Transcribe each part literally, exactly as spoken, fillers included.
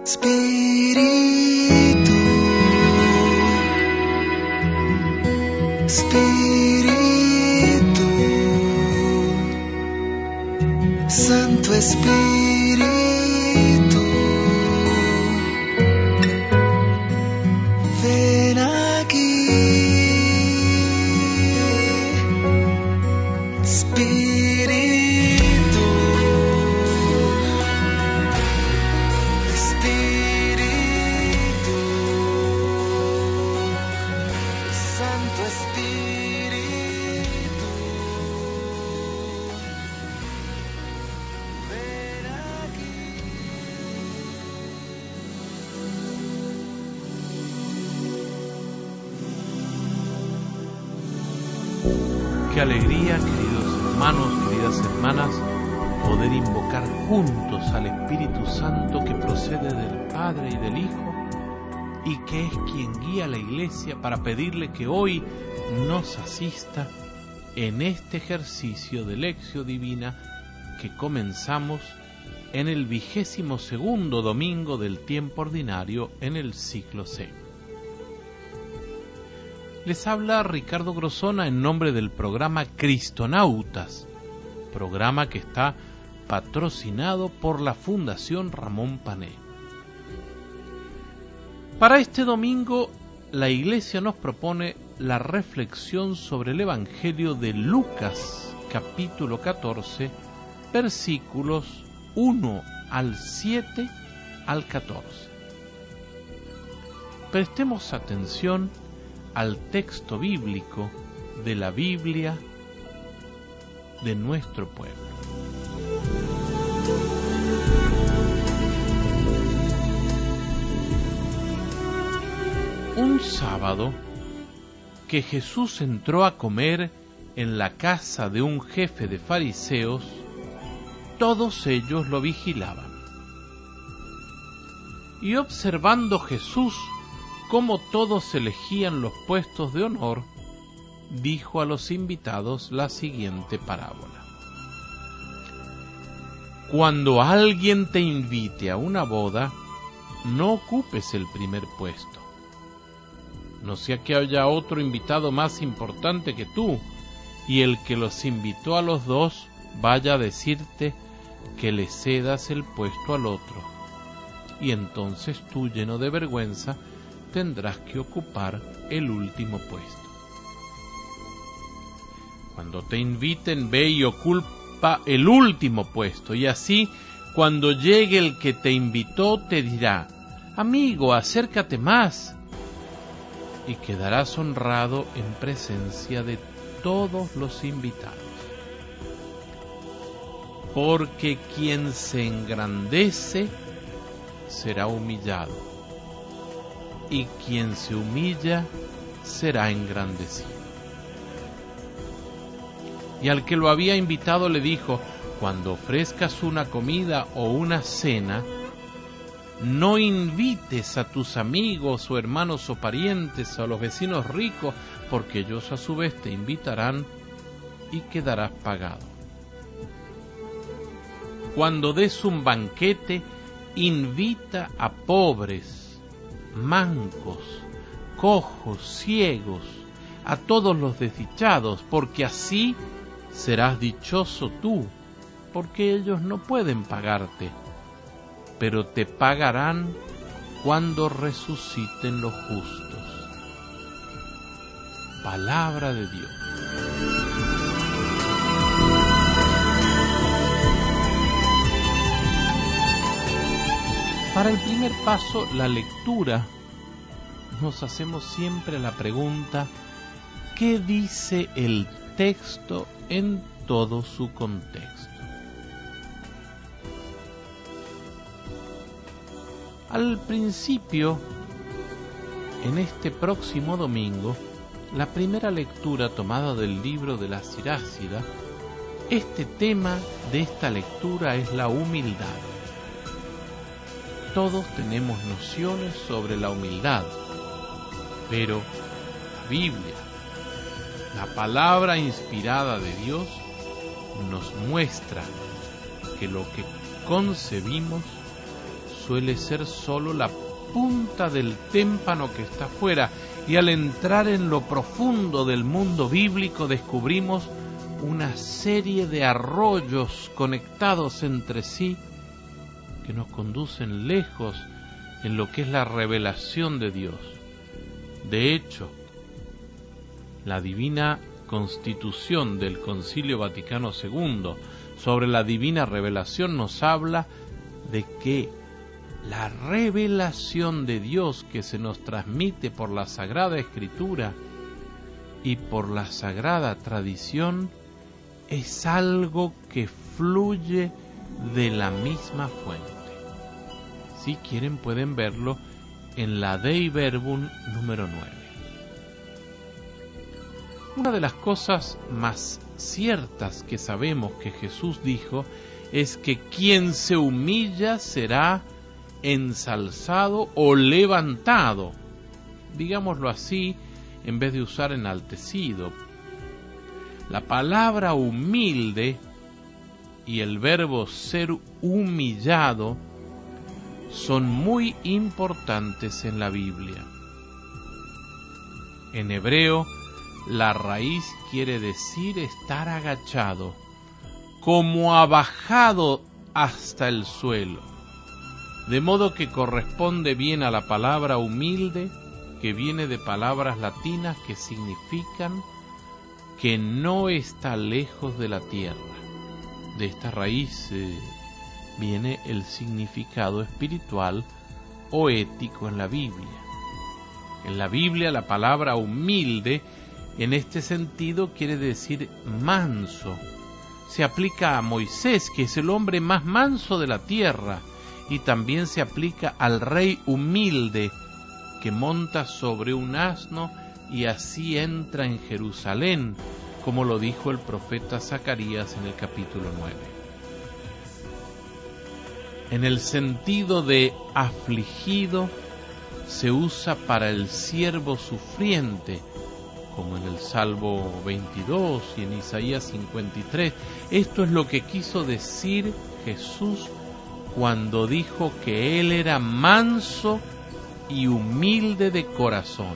Espíritu, Espíritu, Santo Espíritu, ven aquí. Espíritu, Espíritu, Santo Espíritu, ven aquí. Qué alegría, queridos hermanos, queridas hermanas, poder invocar juntos al Espíritu Santo que procede del Padre y del Hijo y que es quien guía a la Iglesia para pedirle que hoy nos asista en este ejercicio de Lectio Divina que comenzamos en el vigésimo segundo domingo del tiempo ordinario en el ciclo C. Les habla Ricardo Grosona en nombre del programa Cristonautas, programa que está patrocinado por la Fundación Ramón Pané. Para este domingo, la Iglesia nos propone la reflexión sobre el Evangelio de Lucas, capítulo catorce, versículos uno al siete al catorce. Prestemos atención al texto bíblico de la Biblia de nuestro pueblo. Un sábado que Jesús entró a comer en la casa de un jefe de fariseos, todos ellos lo vigilaban. Y observando Jesús cómo todos elegían los puestos de honor, dijo a los invitados la siguiente parábola. Cuando alguien te invite a una boda, no ocupes el primer puesto, no sea que haya otro invitado más importante que tú, y el que los invitó a los dos vaya a decirte que le cedas el puesto al otro, y entonces tú, lleno de vergüenza, tendrás que ocupar el último puesto. Cuando te inviten, ve y ocupa el último puesto, y así, cuando llegue el que te invitó, te dirá: amigo, acércate más, y quedarás honrado en presencia de todos los invitados. Porque quien se engrandece será humillado, y quien se humilla será engrandecido. Y al que lo había invitado le dijo: cuando ofrezcas una comida o una cena, no invites a tus amigos o hermanos o parientes o a los vecinos ricos, porque ellos a su vez te invitarán y quedarás pagado. Cuando des un banquete, invita a pobres, mancos, cojos, ciegos, a todos los desdichados, porque así serás dichoso tú, porque ellos no pueden pagarte, pero te pagarán cuando resuciten los justos. Palabra de Dios. Para el primer paso, la lectura, nos hacemos siempre la pregunta: ¿qué dice el texto en todo su contexto? Al principio, en este próximo domingo, la primera lectura tomada del libro de la Sirácida, este tema de esta lectura es la humildad. Todos tenemos nociones sobre la humildad, pero Biblia, la palabra inspirada de Dios, nos muestra que lo que concebimos suele ser solo la punta del témpano que está afuera, y al entrar en lo profundo del mundo bíblico descubrimos una serie de arroyos conectados entre sí que nos conducen lejos en lo que es la revelación de Dios. De hecho, la divina Constitución del Concilio Vaticano segundo sobre la divina revelación nos habla de que la revelación de Dios que se nos transmite por la Sagrada Escritura y por la Sagrada Tradición es algo que fluye de la misma fuente. Si quieren pueden verlo en la Dei Verbum número nueve. Una de las cosas más ciertas que sabemos que Jesús dijo es que quien se humilla será ensalzado o levantado, digámoslo así, en vez de usar enaltecido. La palabra humilde y el verbo ser humillado son muy importantes en la Biblia. En hebreo, la raíz quiere decir estar agachado, como abajado hasta el suelo, de modo que corresponde bien a la palabra humilde, que viene de palabras latinas que significan que no está lejos de la tierra. De esta raíz eh, viene el significado espiritual o ético en la Biblia. En la Biblia la palabra humilde en este sentido quiere decir manso. Se aplica a Moisés, que es el hombre más manso de la tierra, y también se aplica al rey humilde, que monta sobre un asno y así entra en Jerusalén, como lo dijo el profeta Zacarías en el capítulo nueve. En el sentido de afligido se usa para el siervo sufriente, como en el Salmo veintidós y en Isaías cincuenta y tres. Esto es lo que quiso decir Jesús cuando dijo que Él era manso y humilde de corazón.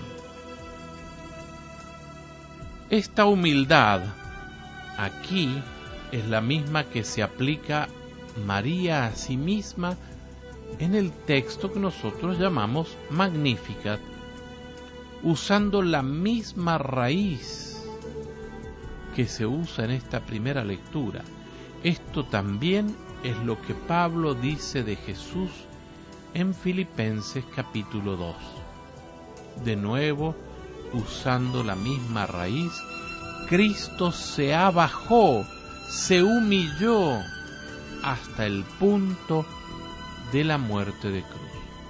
Esta humildad aquí es la misma que se aplica María a sí misma en el texto que nosotros llamamos Magnificat, usando la misma raíz que se usa en esta primera lectura. Esto también es lo que Pablo dice de Jesús en Filipenses capítulo dos. De nuevo, usando la misma raíz, Cristo se abajó, se humilló hasta el punto de la muerte de cruz.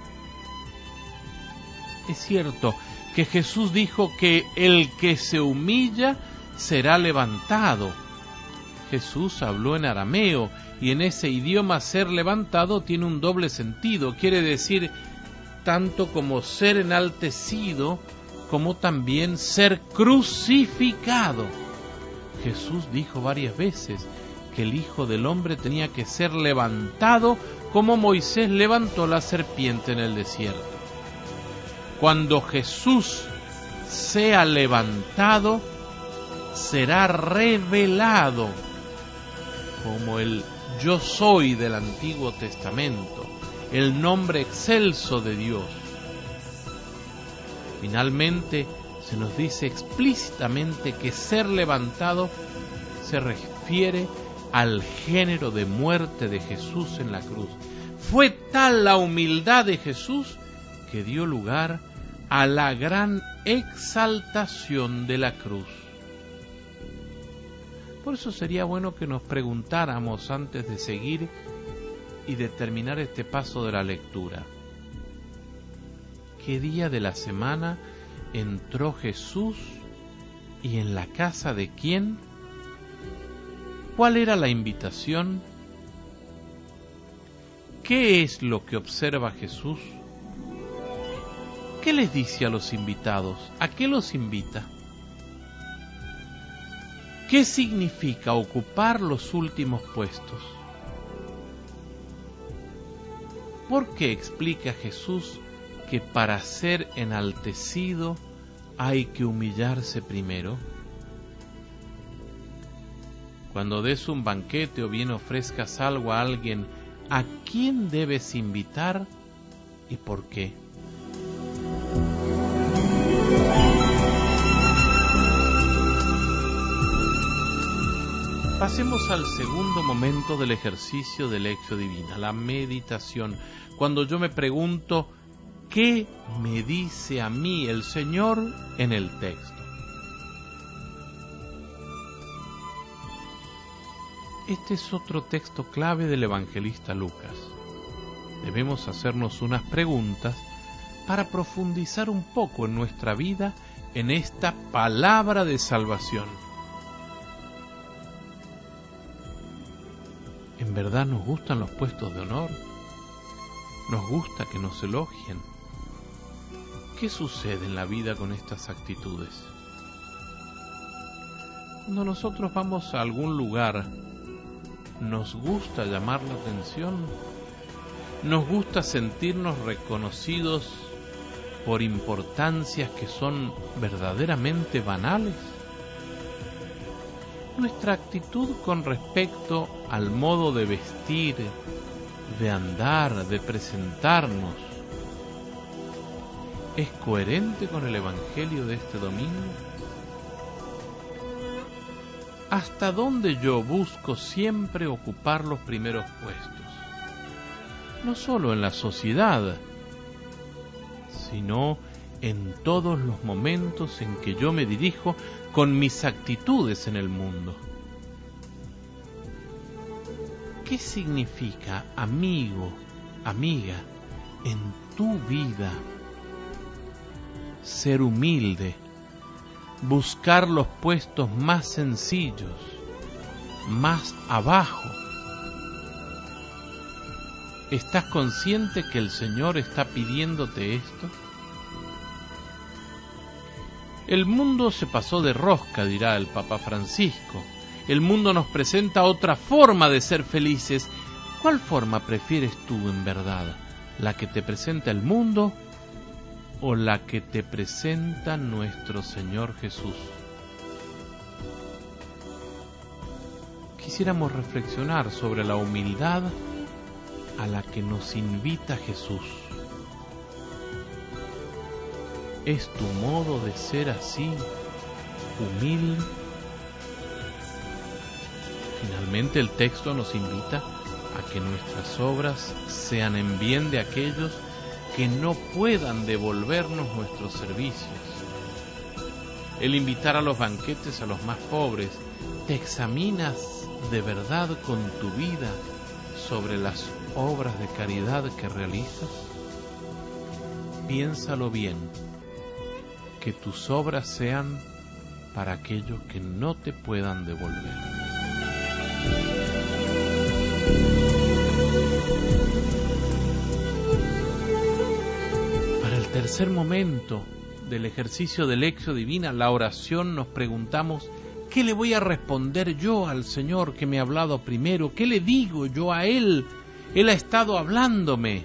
Es cierto que Jesús dijo que el que se humilla será levantado. Jesús habló en arameo y en ese idioma ser levantado tiene un doble sentido. Quiere decir tanto como ser enaltecido como también ser crucificado. Jesús dijo varias veces que el Hijo del Hombre tenía que ser levantado como Moisés levantó la serpiente en el desierto. Cuando Jesús sea levantado, será revelado como el Yo Soy del Antiguo Testamento, el nombre excelso de Dios. Finalmente, se nos dice explícitamente que ser levantado se refiere al género de muerte de Jesús en la cruz. Fue tal la humildad de Jesús que dio lugar a la gran exaltación de la cruz. Por eso sería bueno que nos preguntáramos antes de seguir y de terminar este paso de la lectura: ¿qué día de la semana entró Jesús y en la casa de quién? ¿Cuál era la invitación? ¿Qué es lo que observa Jesús? ¿Qué les dice a los invitados? ¿A qué los invita? ¿Qué significa ocupar los últimos puestos? ¿Por qué explica Jesús que para ser enaltecido hay que humillarse primero? Cuando des un banquete o bien ofrezcas algo a alguien, ¿a quién debes invitar y por qué? Pasemos al segundo momento del ejercicio de Lectio Divina, la meditación. Cuando yo me pregunto, ¿qué me dice a mí el Señor en el texto? Este es otro texto clave del evangelista Lucas. Debemos hacernos unas preguntas para profundizar un poco en nuestra vida en esta palabra de salvación. ¿En verdad nos gustan los puestos de honor? ¿Nos gusta que nos elogien? ¿Qué sucede en la vida con estas actitudes? Cuando nosotros vamos a algún lugar, ¿nos gusta llamar la atención? ¿Nos gusta sentirnos reconocidos por importancias que son verdaderamente banales? Nuestra actitud con respecto al modo de vestir, de andar, de presentarnos, ¿es coherente con el Evangelio de este domingo? ¿Hasta dónde yo busco siempre ocupar los primeros puestos? No solo en la sociedad, sino en todos los momentos en que yo me dirijo con mis actitudes en el mundo. ¿Qué significa, amigo, amiga, en tu vida ser humilde, buscar los puestos más sencillos, más abajo? ¿Estás consciente que el Señor está pidiéndote esto? El mundo se pasó de rosca, dirá el Papa Francisco. El mundo nos presenta otra forma de ser felices. ¿Cuál forma prefieres tú en verdad? ¿La que te presenta el mundo o la que te presenta nuestro Señor Jesús? Quisiéramos reflexionar sobre la humildad a la que nos invita Jesús. ¿Es tu modo de ser así, humilde? Finalmente el texto nos invita a que nuestras obras sean en bien de aquellos que no puedan devolvernos nuestros servicios. El invitar a los banquetes a los más pobres, ¿te examinas de verdad con tu vida sobre las obras de caridad que realizas? Piénsalo bien. Que tus obras sean para aquellos que no te puedan devolver. Para el tercer momento del ejercicio de Lectio Divina, la oración, nos preguntamos, ¿qué le voy a responder yo al Señor que me ha hablado primero? ¿Qué le digo yo a Él? Él ha estado hablándome.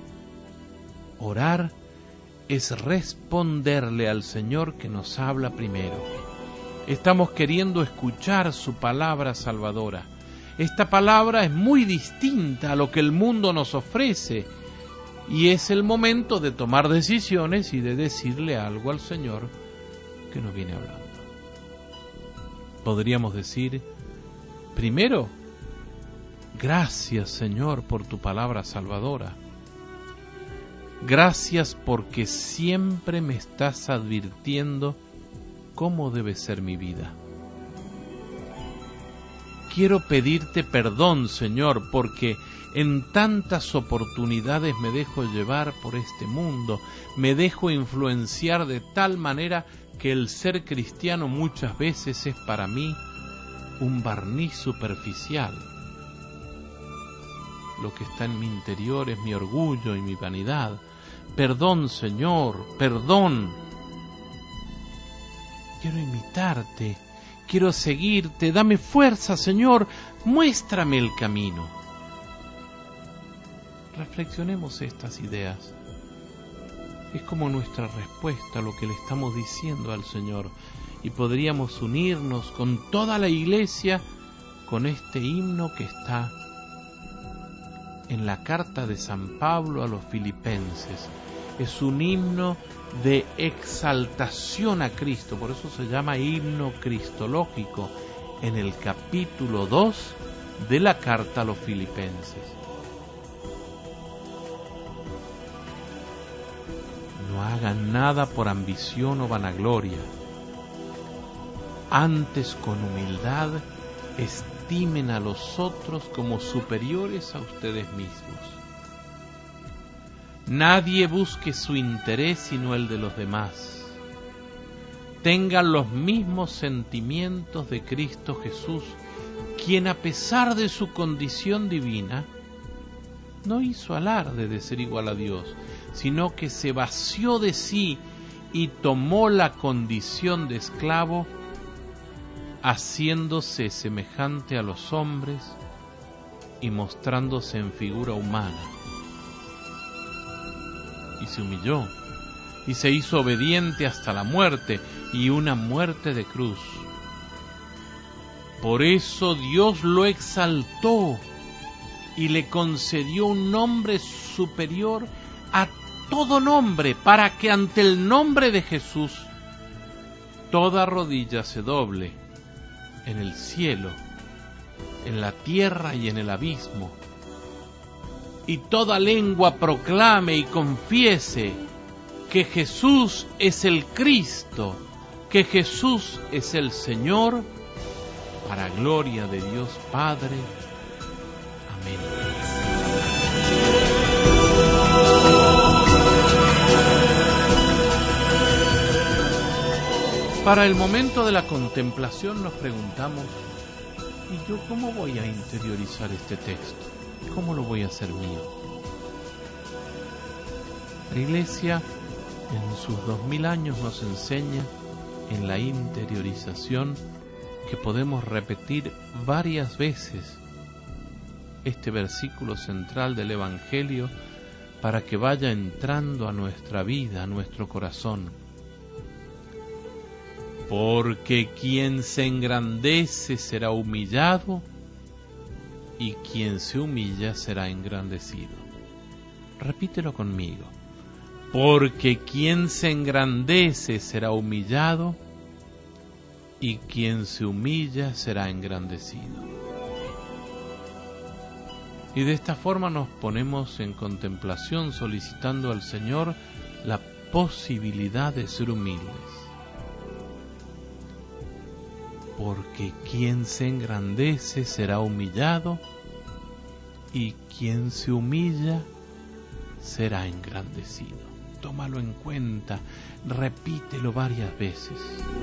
Orar es responderle al Señor que nos habla primero. Estamos queriendo escuchar su palabra salvadora. Esta palabra es muy distinta a lo que el mundo nos ofrece y es el momento de tomar decisiones y de decirle algo al Señor que nos viene hablando. Podríamos decir, primero, gracias Señor por tu palabra salvadora. Gracias porque siempre me estás advirtiendo cómo debe ser mi vida. Quiero pedirte perdón, Señor, porque en tantas oportunidades me dejo llevar por este mundo, me dejo influenciar de tal manera que el ser cristiano muchas veces es para mí un barniz superficial. Lo que está en mi interior es mi orgullo y mi vanidad. Perdón, Señor, perdón. Quiero imitarte, quiero seguirte, dame fuerza, Señor, muéstrame el camino. reflexionemos estas ideas. Es como nuestra respuesta a lo que le estamos diciendo al Señor, y podríamos unirnos con toda la iglesia con este himno que está en la carta de San Pablo a los Filipenses. Es un himno de exaltación a Cristo, por eso se llama himno cristológico, en el capítulo dos de la carta a los Filipenses. No hagan nada por ambición o vanagloria, antes con humildad estimen a los otros como superiores a ustedes mismos. Nadie busque su interés sino el de los demás. Tengan los mismos sentimientos de Cristo Jesús, quien a pesar de su condición divina, no hizo alarde de ser igual a Dios, sino que se vació de sí y tomó la condición de esclavo, haciéndose semejante a los hombres y mostrándose en figura humana. Y se humilló, y se hizo obediente hasta la muerte, y una muerte de cruz. Por eso Dios lo exaltó y le concedió un nombre superior a todo nombre, para que ante el nombre de Jesús toda rodilla se doble, en el cielo, en la tierra y en el abismo, y toda lengua proclame y confiese que Jesús es el Cristo, que Jesús es el Señor, para gloria de Dios Padre. Amén. Para el momento de la contemplación nos preguntamos, ¿y yo cómo voy a interiorizar este texto? ¿Cómo lo voy a hacer mío? La Iglesia en sus dos mil años nos enseña en la interiorización que podemos repetir varias veces este versículo central del Evangelio para que vaya entrando a nuestra vida, a nuestro corazón. Porque quien se engrandece será humillado, y quien se humilla será engrandecido. Repítelo conmigo. Porque quien se engrandece será humillado, y quien se humilla será engrandecido. Y de esta forma nos ponemos en contemplación solicitando al Señor la posibilidad de ser humildes. Porque quien se engrandece será humillado, y quien se humilla será engrandecido. Tómalo en cuenta, repítelo varias veces.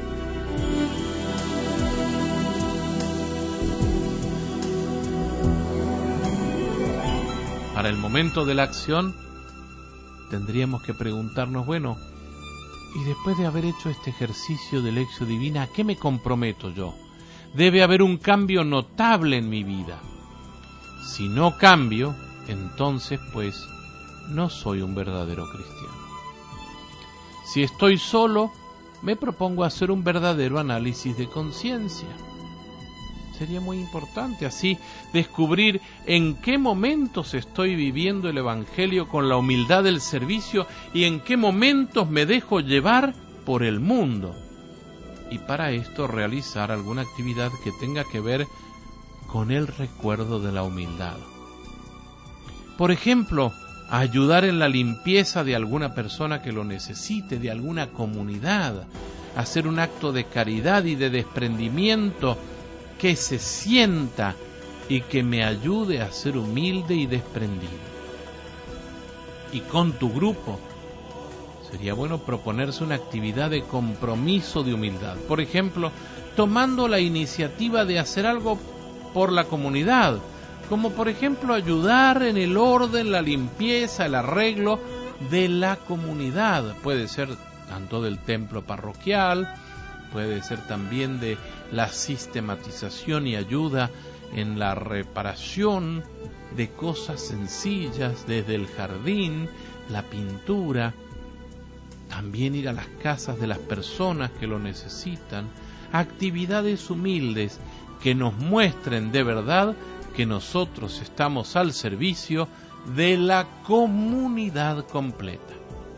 Para el momento de la acción, tendríamos que preguntarnos, bueno, y después de haber hecho este ejercicio de lección divina, ¿a qué me comprometo yo? Debe haber un cambio notable en mi vida. Si no cambio, entonces pues no soy un verdadero cristiano. Si estoy solo, me propongo hacer un verdadero análisis de conciencia. Sería muy importante así descubrir en qué momentos estoy viviendo el Evangelio con la humildad del servicio y en qué momentos me dejo llevar por el mundo. Y para esto realizar alguna actividad que tenga que ver con el recuerdo de la humildad. Por ejemplo, ayudar en la limpieza de alguna persona que lo necesite, de alguna comunidad, hacer un acto de caridad y de desprendimiento que se sienta y que me ayude a ser humilde y desprendido. Y con tu grupo, sería bueno proponerse una actividad de compromiso de humildad. Por ejemplo, tomando la iniciativa de hacer algo por la comunidad, como por ejemplo ayudar en el orden, la limpieza, el arreglo de la comunidad. Puede ser tanto del templo parroquial, puede ser también de la sistematización y ayuda en la reparación de cosas sencillas, desde el jardín, la pintura, también ir a las casas de las personas que lo necesitan, actividades humildes que nos muestren de verdad que nosotros estamos al servicio de la comunidad completa.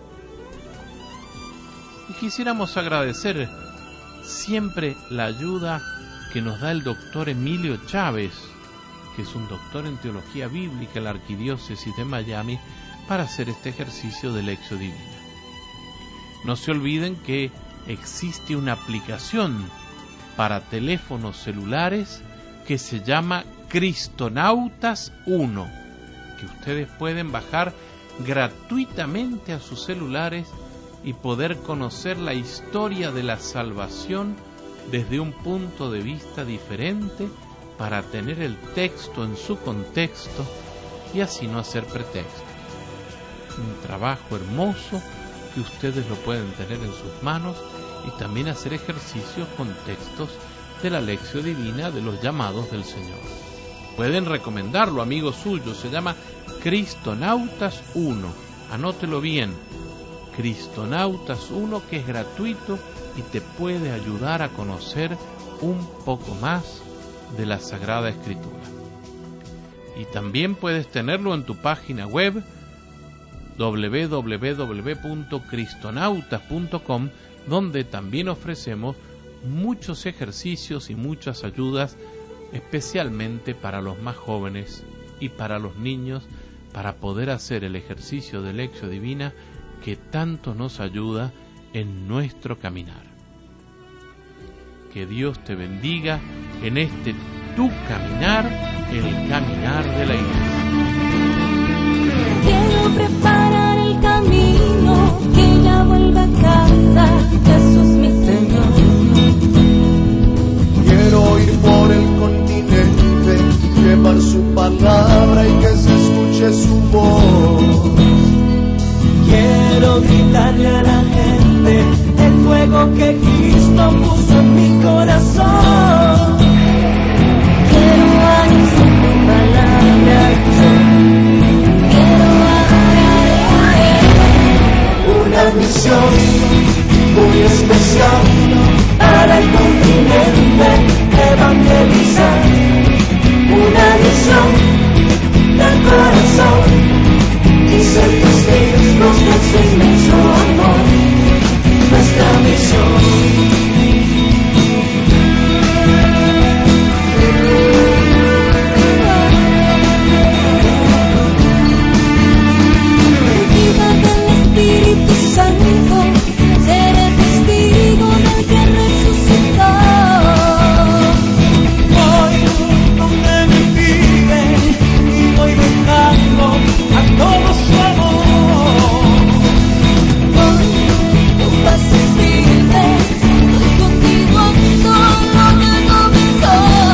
Y quisiéramos agradecer siempre la ayuda que nos da el doctor Emilio Chávez, que es un doctor en teología bíblica en la Arquidiócesis de Miami, para hacer este ejercicio de Lección Divina. No se olviden que existe una aplicación para teléfonos celulares que se llama Cristonautas uno, que ustedes pueden bajar gratuitamente a sus celulares y poder conocer la historia de la salvación desde un punto de vista diferente, para tener el texto en su contexto y así no hacer pretexto. Un trabajo hermoso que ustedes lo pueden tener en sus manos y también hacer ejercicios con textos de la Lección Divina de los llamados del Señor. Pueden recomendarlo, amigos suyos, se llama Cristonautas uno, anótelo bien, Cristonautas uno, que es gratuito y te puede ayudar a conocer un poco más de la Sagrada Escritura. Y también puedes tenerlo en tu página web doble u doble u doble u punto cristonautas punto com, donde también ofrecemos muchos ejercicios y muchas ayudas, especialmente para los más jóvenes y para los niños, para poder hacer el ejercicio de Lección Divina que tanto nos ayuda en nuestro caminar. Que Dios te bendiga en este tu caminar, el caminar de la Iglesia. Quiero preparar el camino, que ya vuelva a casa, Jesús mi Señor. Quiero ir por el continente, llevar su palabra y que se escuche su voz. Quiero gritarle a la gente el fuego que Cristo puso en mi corazón. Quiero anunciar tu palabra, quiero adorar a Él. Una misión muy especial Para el continente evangelizar. Una misión del corazón y ser testigos de su inmenso amor. Nuestra misión. Espíritu Santo, seré testigo del que resucitó. Voy donde me piden y voy dejando a todo su amor. Voy con pasos firmes, voy contigo todo lo que comenzó.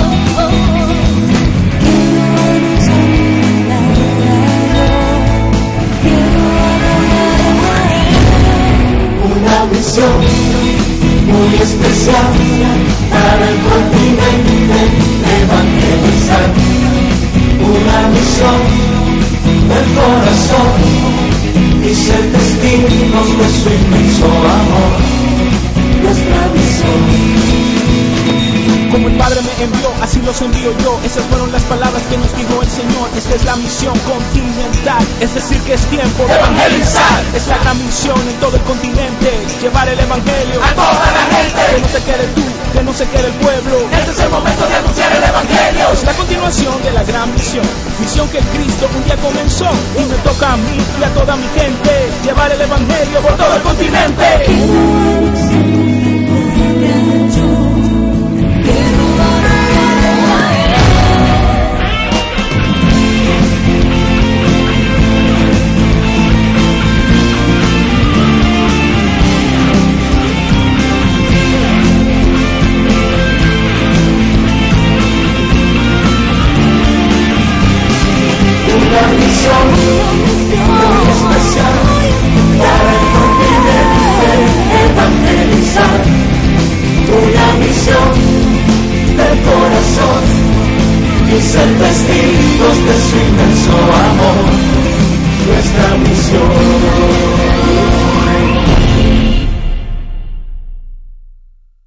Quiero anunciar tu palabra, quiero adorar a Él. una misión muy especial para el continente evangelizar. Una misión del corazón y ser testigos de su inmenso amor. Nuestra misión. Como el Padre me envió, así los envío yo. Esas fueron las palabras que nos dijo el Señor. Esta es la misión continental, es decir que es tiempo de evangelizar. Es la gran misión en todo el continente, llevar el evangelio A toda la gente. que no se quede tú, que no se quede el pueblo. Este es el momento de anunciar el evangelio. Es la continuación de la gran misión, misión que Cristo un día comenzó y me toca a mí y a toda mi gente llevar el evangelio por todo el continente. Quiero anunciar tu palabra, quiero adorar a Él. Una misión muy especial para el continente evangelizar. y ser testigos de su inmenso amor.